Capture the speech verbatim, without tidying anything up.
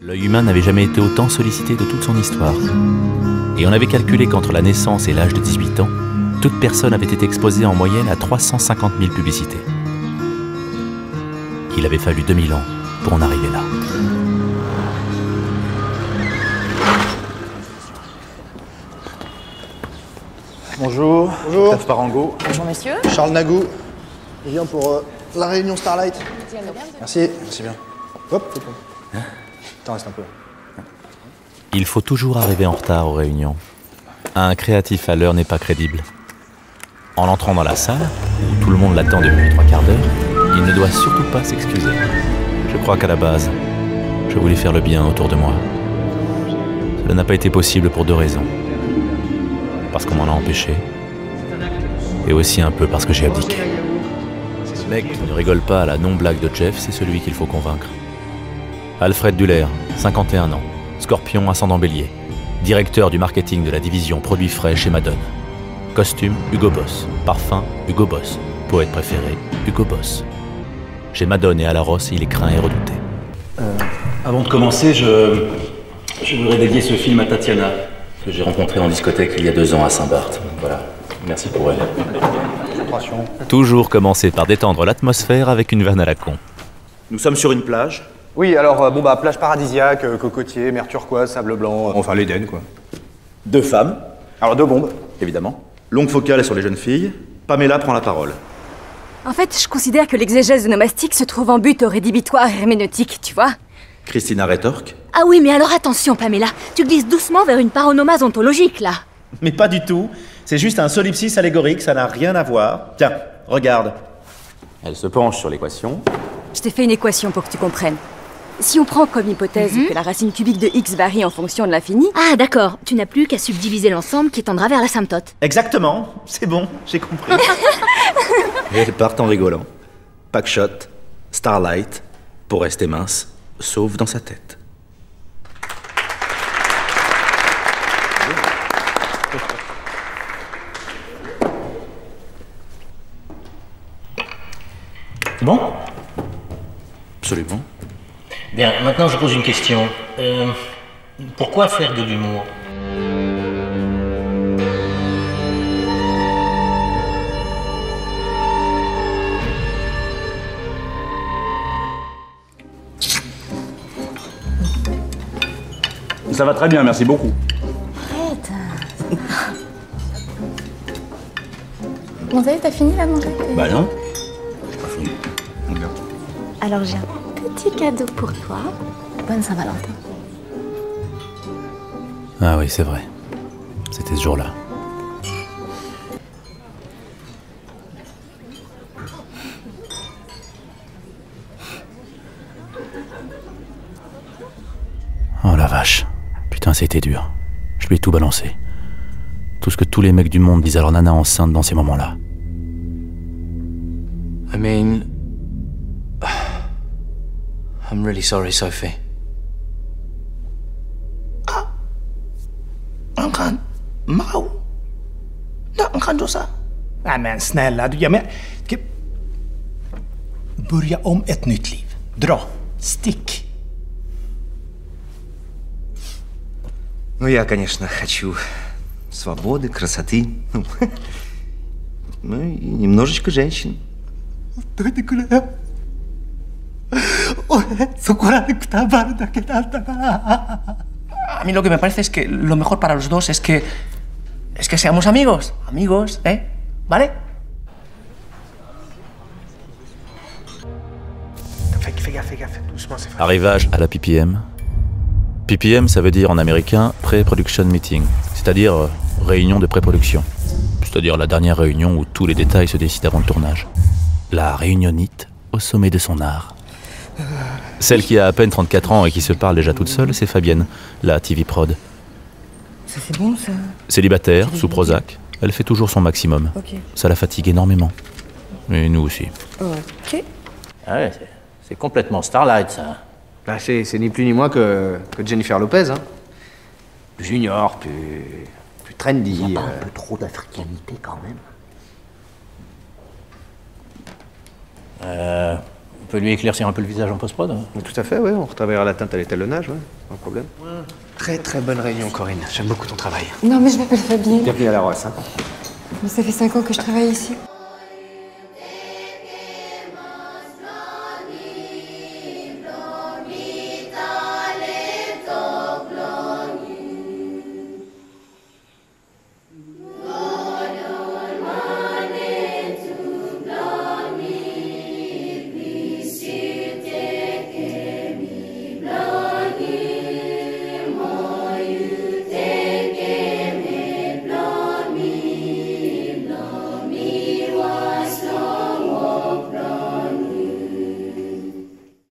L'œil humain n'avait jamais été autant sollicité de toute son histoire. Et on avait calculé qu'entre la naissance et l'âge de dix-huit ans, toute personne avait été exposée en moyenne à trois cent cinquante mille publicités. Il avait fallu deux mille ans pour en arriver là. Bonjour. Bonjour. Taf Parango. Bonjour messieurs. Charles Nagou. Je viens pour euh, la réunion Starlight. Merci. Merci bien. Hop, c'est bon. Hein? T'en reste un peu. Il faut toujours arriver en retard aux réunions. Un créatif à l'heure n'est pas crédible. En entrant dans la salle, où tout le monde l'attend depuis trois quarts d'heure, il ne doit surtout pas s'excuser. Je crois qu'à la base, je voulais faire le bien autour de moi. Cela n'a pas été possible pour deux raisons. Parce qu'on m'en a empêché, et aussi un peu parce que j'ai abdiqué. Ce mec qui ne rigole pas à la non-blague de Jeff, c'est celui qu'il faut convaincre. Alfred Duller, cinquante et un ans, Scorpion ascendant Bélier, directeur du marketing de la division produits frais chez Madone. Costume, Hugo Boss. Parfum, Hugo Boss. Poète préféré, Hugo Boss. Chez Madone et à la Rosse, il est craint et redouté. Euh, avant de commencer, je, je voudrais dédier ce film à Tatiana, que j'ai rencontrée en discothèque il y a deux ans à Saint-Barth. Voilà, merci pour elle. Toujours commencer par détendre l'atmosphère avec une vanne à la con. Nous sommes sur une plage. Oui, alors, euh, bon bah, plage paradisiaque, euh, cocotier, mer turquoise, sable blanc, euh, enfin l'Éden, quoi. Deux femmes, Alors, deux bombes. évidemment. Longue focale sur les jeunes filles. Pamela prend la parole. En fait, je considère que l'exégèse nomastique se trouve en but au rédhibitoire herméneutique, tu vois. Christina rétorque. Ah oui, mais alors attention, Pamela, tu glisses doucement vers une paronomase ontologique, là. Mais pas du tout. C'est juste un solipsis allégorique, ça n'a rien à voir. Tiens, regarde. Elle se penche sur l'équation. Je t'ai fait une équation pour que tu comprennes. Si on prend comme hypothèse Mhm. que la racine cubique de x varie en fonction de l'infini, Ah, d'accord, tu n'as plus qu'à subdiviser l'ensemble qui tendra vers l'asymptote. Exactement, c'est bon, j'ai compris. Et elles partent en rigolant. Packshot, Starlight, pour rester mince, sauf dans sa tête. Bon. Absolument. Bien, maintenant je pose une question. Euh, pourquoi faire de l'humour? Ça va très bien, merci beaucoup. Arrête. Bon, ça y est, t'as fini là de manger? Bah non. J'ai pas fini. Alors j'ai un petit cadeau pour toi. Bonne Saint-Valentin. Ah oui, c'est vrai. C'était ce jour-là. Oh la vache. Putain, c'était dur. Je lui ai tout balancé. Tout ce que tous les mecs du monde disent à leur nana enceinte dans ces moments-là. I mean, I'm really sorry, Sophie. Kan mau. Det kan du säga. Nej men snälla, du, ja, men, ska... Börja om ett nytt liv. Dra. Stick. Ну, я, конечно, хочу свободы, красоты. Ну, и немножечко женщин. A mí lo que me parece es que lo mejor para los dos es que... es que seamos amigos. Amigos, ¿eh? ¿Vale? Fais, fais gaffe, fais gaffe, doucement, c'est Arrivage à la P P M. P P M, ça veut dire en américain Pre-Production Meeting, c'est-à-dire euh, réunion de pré-production. C'est-à-dire la dernière réunion où tous les détails se décident avant le tournage. La réunionnite au sommet de son art. Celle qui a à peine trente-quatre ans et qui se parle déjà toute seule, c'est Fabienne, la T V prod. ça c'est bon ça. Célibataire, sous Prozac, elle fait toujours son maximum. Ok. Ça la fatigue énormément. Et nous aussi. Ok. Ah ouais, c'est- c'est complètement Starlight, ça. Bah, c'est c'est ni plus ni moins que, que Jennifer Lopez, hein. Plus junior, plus, plus trendy. Il y a pas euh. un peu trop d'africanité quand même. Euh, on peut lui éclaircir un peu le visage en post-prod. Hein. Tout à fait, oui. On retravaillera la teinte à l'étalonnage, ouais. Pas de problème. Très très bonne réunion, Corinne. J'aime beaucoup ton travail. Non, mais je m'appelle Fabienne. Bienvenue à la Roisse, hein. Mais ça fait cinq ans que je travaille ici.